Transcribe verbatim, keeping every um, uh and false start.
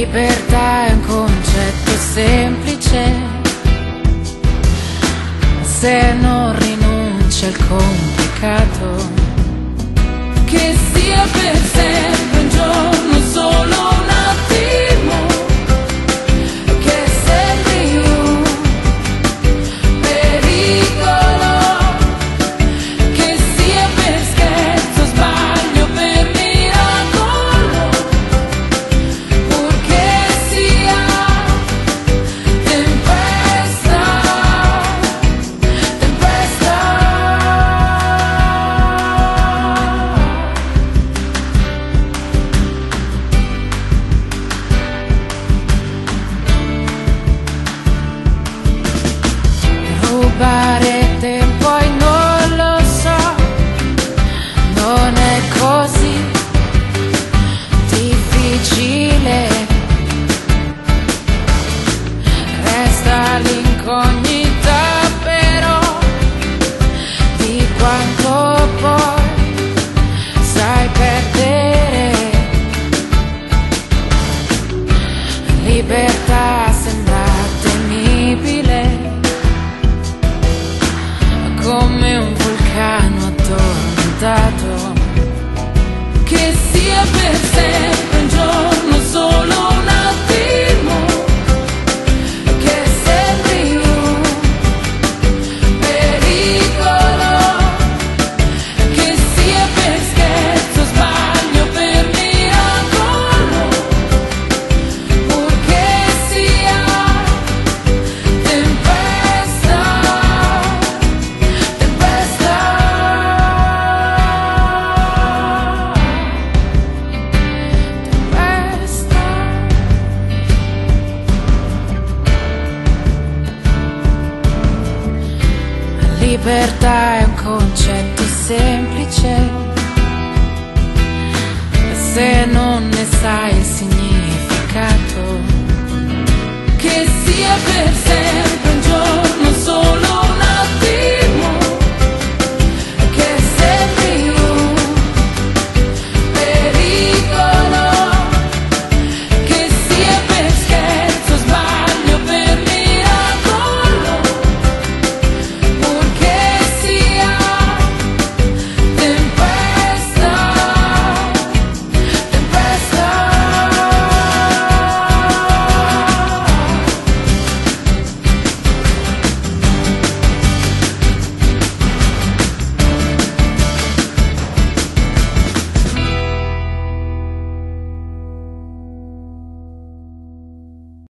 Libertà è un concetto semplice, se non rinuncia al complicato. Che sia per sempre un giorno, solo un attimo, che sembri un pericolo, che sia per scherzo, sbaglio, per miracolo, purché sia tempesta, tempesta. Rubare tempo e non lo so, non è così difficile, resta l'incognita però di quanto poi sai perdere. Libertà sembra temibile, come un vulcano addormentato. Che sia per sempre un giorno, solo un attimo, che sembri un pericolo, che sia per scherzo, sbaglio, per miracolo, purché sia tempesta, tempesta. Libertà è un concetto semplice, se non ne sai il significato. Che sia per sempre